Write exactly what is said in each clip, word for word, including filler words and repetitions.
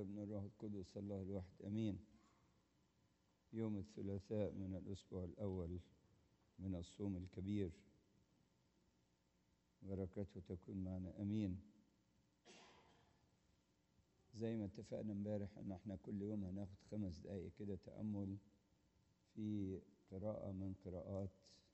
والابن الروح القدس الله الواحد امين. يوم الثلاثاء من الاسبوع الاول من الصوم الكبير، بركته تكون معنا امين. زي ما اتفقنا امبارح ان احنا كل يوم هناخد خمس دقائق كده تأمل في قراءة من قراءات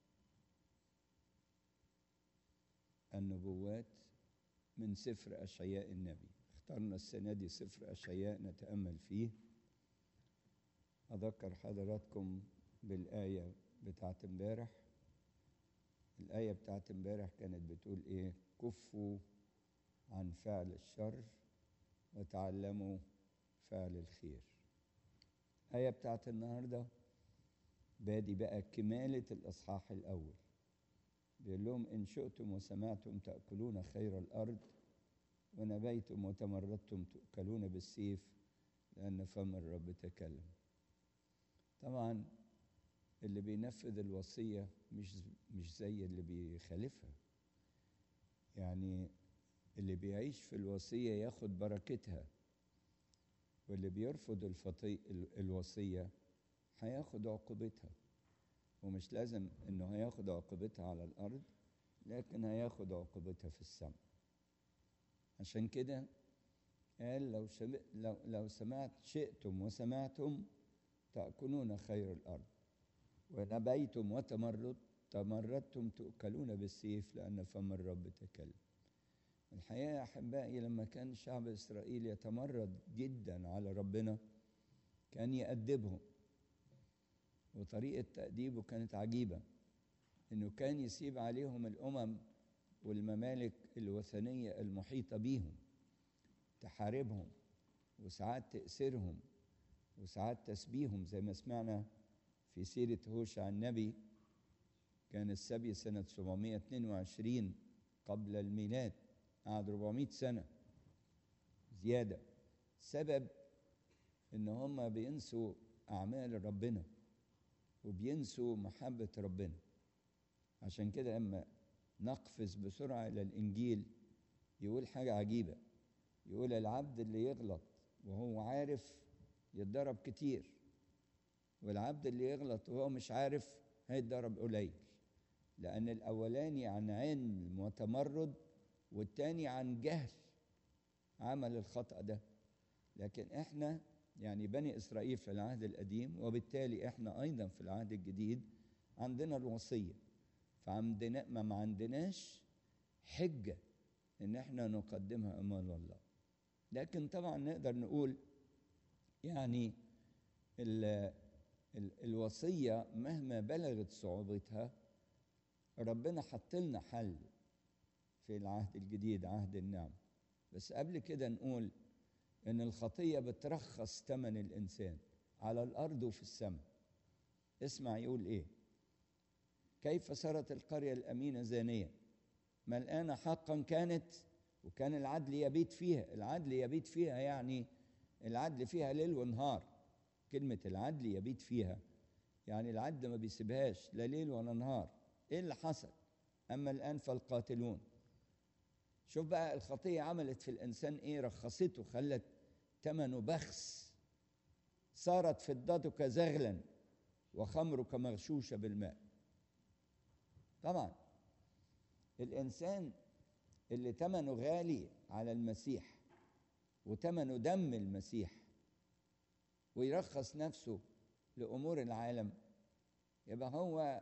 النبوات من سفر أشعياء النبي. اخترنا السنة دي سفر أشعياء نتأمل فيه. أذكر حضراتكم بالآية بتاعت امبارح. الآية بتاعت امبارح كانت بتقول إيه؟ كفوا عن فعل الشر وتعلموا فعل الخير. الآية بتاعت النهاردة بادي بقى كمالة الإصحاح الأول. بيقول لهم إن شئتم وسمعتم تأكلون خير الأرض، ونبيتم وتمردتم تؤكلون بالسيف، لأن فم الرب تكلم. طبعا اللي بينفذ الوصية مش مش زي اللي بيخالفها. يعني اللي بيعيش في الوصية ياخد بركتها، واللي بيرفض الفطي الوصية هياخد عقوبتها. ومش لازم انه هياخد عقوبتها على الارض، لكن هياخد عقوبتها في السماء. عشان كده قال لو لو لو سمعت شئتم وسمعتم تأكلون خير الارض، ونبيتم وتمرد تمردتم تؤكلون بالسيف، لأن فم الرب تكلم. الحقيقة يا أحبائي، لما كان شعب إسرائيل يتمرد جدا على ربنا كان يأدبهم، وطريقة تأديبه كانت عجيبة. إنه كان يسيب عليهم الأمم والممالك الوثنية المحيطة بيهم تحاربهم، وساعات تأسرهم، وساعات تسبيهم، زي ما سمعنا في سيرة هوشع النبي. كان السبي سنة سبعمائة واثنين وعشرين قبل الميلاد، قعد أربعمائة سنة زيادة، سبب إن هم بينسوا أعمال ربنا وبينسوا محبة ربنا. عشان كده لما نقفز بسرعة إلى الإنجيل يقول حاجة عجيبة. يقول العبد اللي يغلط وهو عارف يتضرب كتير، والعبد اللي يغلط وهو مش عارف هيتضرب قليل، لأن الأولاني عن علم وتمرد، والتاني عن جهل عمل الخطأ ده. لكن احنا يعني بني إسرائيل في العهد القديم، وبالتالي احنا أيضا في العهد الجديد عندنا الوصية، فعندنا ما عندناش حجة إن احنا نقدمها أمام الله. لكن طبعا نقدر نقول يعني ال ال الوصية مهما بلغت صعوبتها ربنا حط لنا حل في العهد الجديد، عهد النعم. بس قبل كده نقول إن الخطية بترخص ثمن الإنسان على الأرض وفي السماء. اسمع يقول إيه؟ كيف صارت القرية الأمينة زانية، ملآنة حقا كانت، وكان العدل يبيت فيها. العدل يبيت فيها يعني العدل فيها ليل ونهار. كلمة العدل يبيت فيها يعني العدل ما بيسيبهاش لا ليل ولا نهار. إيه اللي حصل؟ أما الآن فالقاتلون. شوف بقى الخطية عملت في الإنسان إيه؟ رخصته، خلت ثمنه بخس. صارت فضتك زغلا وخمرك مغشوشة بالماء. طبعا الإنسان اللي ثمنه غالي على المسيح وثمنه دم المسيح ويرخص نفسه لأمور العالم، يبقى هو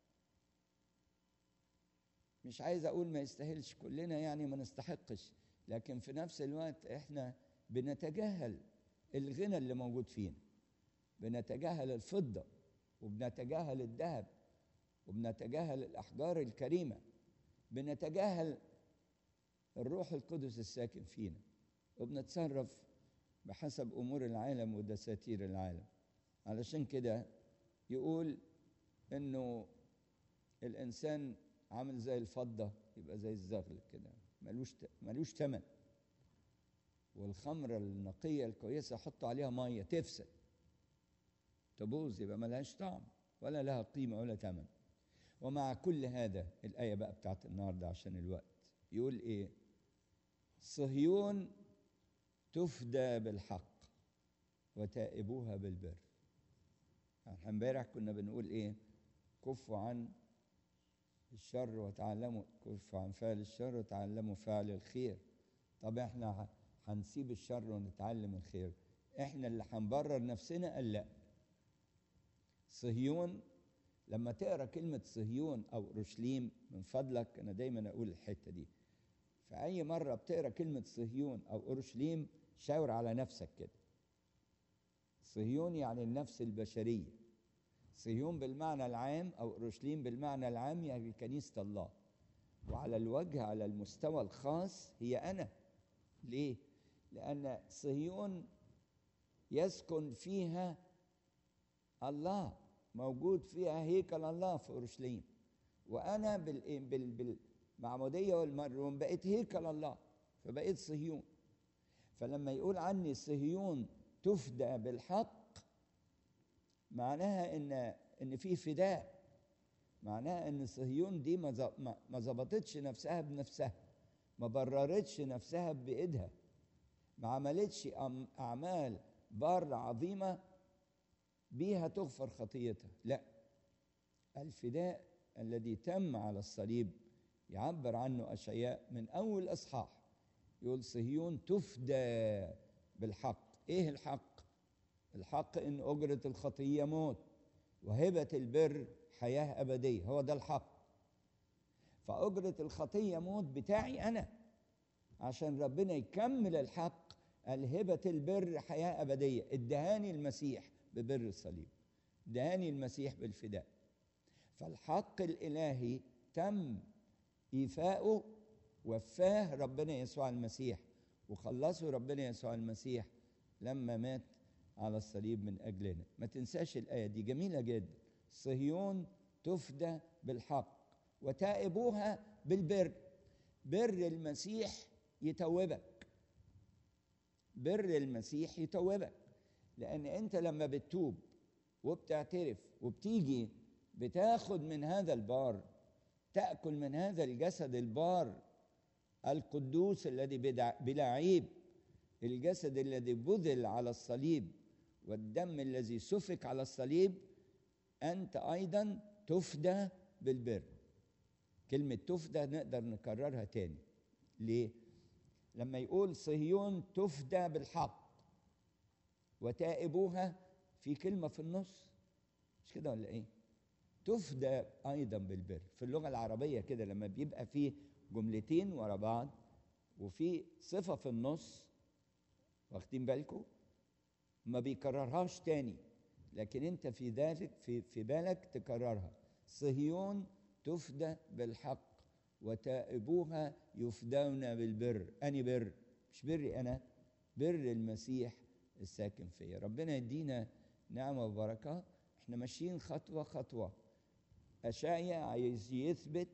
مش عايز أقول ما يستاهلش، كلنا يعني ما نستحقش، لكن في نفس الوقت إحنا بنتجاهل الغنى اللي موجود فينا، بنتجاهل الفضة، وبنتجاهل الذهب، وبنتجاهل الأحجار الكريمة، بنتجاهل الروح القدس الساكن فينا، وبنتصرف بحسب أمور العالم ودساتير العالم. علشان كده يقول إنه الإنسان عامل زي الفضة، يبقى زي الزغل كده، ملوش ملوش ثمن. والخمرة النقية الكويسة حط عليها مية تفسد تبوظ، يبقى ملهاش طعم ولا لها قيمة ولا ثمن. ومع كل هذا الآية بقى بتاعت النهاردة عشان الوقت يقول إيه؟ صهيون تفدى بالحق. وتائبوها بالبر. احنا امبارح كنا بنقول ايه؟ كفوا عن الشر وتعلموا، كفوا عن فعل الشر وتعلموا فعل الخير. طب احنا هنسيب الشر ونتعلم الخير؟ احنا اللي هنبرر نفسنا؟ قال لا. صهيون، لما تقرا كلمه صهيون او اورشليم، من فضلك انا دايما اقول الحته دي، فاي مره بتقرا كلمه صهيون او اورشليم شاور على نفسك كده. صهيون يعني النفس البشريه، صهيون بالمعنى العام او اورشليم بالمعنى العام يعني كنيسه الله، وعلى الوجه على المستوى الخاص هي انا. ليه؟ لان صهيون يسكن فيها الله، موجود فيها هيكل الله في اورشليم، وانا بالمعموديه والمريم بقيت هيكل الله، فبقيت صهيون. فلما يقول عني صهيون تفدى بالحق، معناها ان ان في فداء، معناها ان صهيون دي ما ظبطتش نفسها بنفسها، ما بررتش نفسها بايدها، ما عملتش اعمال بار عظيمه بيها تغفر خطيتها. لا، الفداء الذي تم على الصليب يعبر عنه أشعياء من أول إصحاح، يقول صهيون تفدى بالحق. إيه الحق؟ الحق إن أجرة الخطية موت، وهبة البر حياة أبدية، هو ده الحق. فأجرة الخطية موت بتاعي أنا، عشان ربنا يكمل الحق، الهبة البر حياة أبدية ادهاني المسيح ببر الصليب، ادهاني المسيح بالفداء. فالحق الإلهي تم إيفاؤه، وفاه ربنا يسوع المسيح، وخلصه ربنا يسوع المسيح لما مات على الصليب من أجلنا. ما تنساش الآية دي جميلة جدا، صهيون تفدى بالحق وتائبوها بالبر. بر المسيح يتوبك، بر المسيح يتوبك، لأن أنت لما بتتوب وبتعترف وبتيجي بتاخد من هذا البار، تأكل من هذا الجسد البار القدوس الذي بلا عيب، الجسد الذي بذل على الصليب والدم الذي سفك على الصليب، أنت أيضا تفدى بالبر. كلمة تفدى نقدر نكررها تاني. ليه؟ لما يقول صهيون تفدى بالحق وتائبوها، في كلمة في النص، مش كده ولا ايه؟ تفدى ايضا بالبر. في اللغة العربية كده لما بيبقى فيه جملتين ورا بعض وفي صفة في النص، واخدين بالكم؟ ما بيكررهاش تاني، لكن انت في ذلك في في بالك تكررها. صهيون تفدى بالحق وتائبوها يفدون بالبر. أني بر؟ مش بري أنا، بر المسيح الساكن فيا. ربنا يدينا نعمة وبركة. احنا ماشيين خطوة خطوة. أشعيا عايز يثبت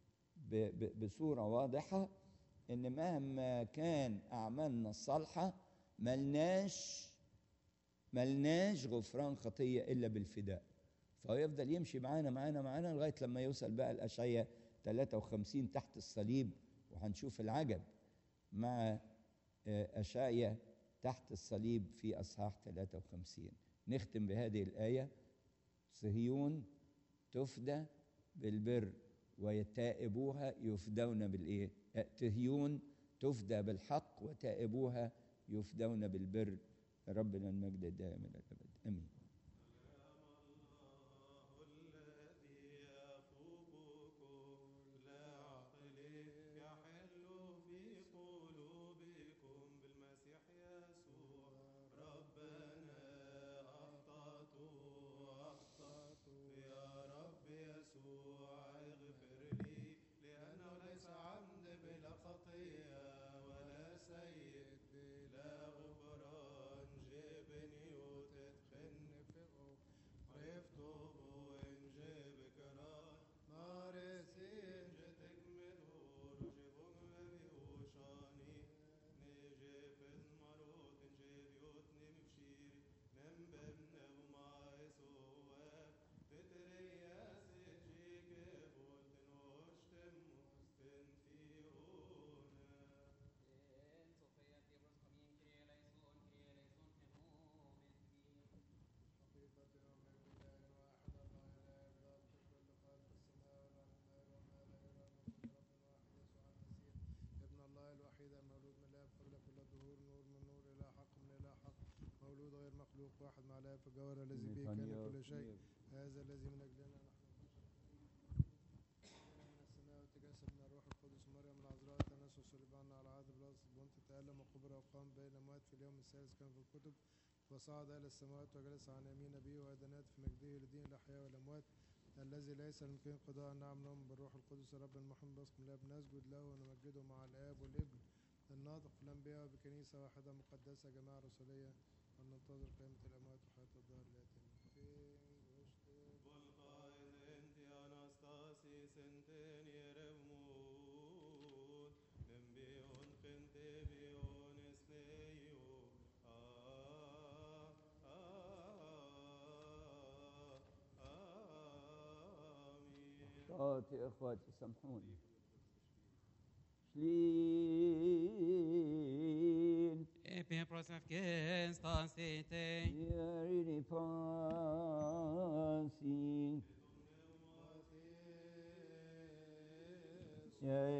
بصورة واضحة إن مهما كان أعمالنا الصالحة ملناش ملناش غفران خطية إلا بالفداء. فهو يفضل يمشي معانا معانا معانا لغاية لما يوصل بقى الأشعيا ثلاثة وخمسين تحت الصليب، وهنشوف العجب مع أشعيا تحت الصليب في أصحاح ثلاثة وخمسين. نختم بهذه الآية: صهيون تفدى بالبر وتائبوها يفدون بالإيه؟ صهيون تفدى بالحق وتائبوها يفدون بالبر. ربنا المجد الدائم إلى الأبد، آمين. لا غفران جبني وتدخلني واحد مع الآب في الجوهر الذي به كان كل شيء. هذا الذي من أجلنا نحن من السماء وتجسد من الروح القدس مريم العذراء تنسى صلب عنا على عهد بلاطس بنت تألم وقبر وقام بين الأموات في اليوم الثالث كان في الكتب وصعد إلى السماوات وجلس عن يمين أبيه وأدنات في مجده لدين الأحياء والأموات الذي ليس يمكن قضاء نعم نؤمن بالروح القدس رب المحمد باسم الآب نسجد له ونمجده مع الآب والابن الناطق في الأنبياء وبكنيسة واحدة مقدسة جماعة رسولية وننتظر قيامة الأموات وحياة الدار الآتية. أخواتي إخواتي سامحوني. شلين Epi prosaf gestan sete. ياريني فانسي يا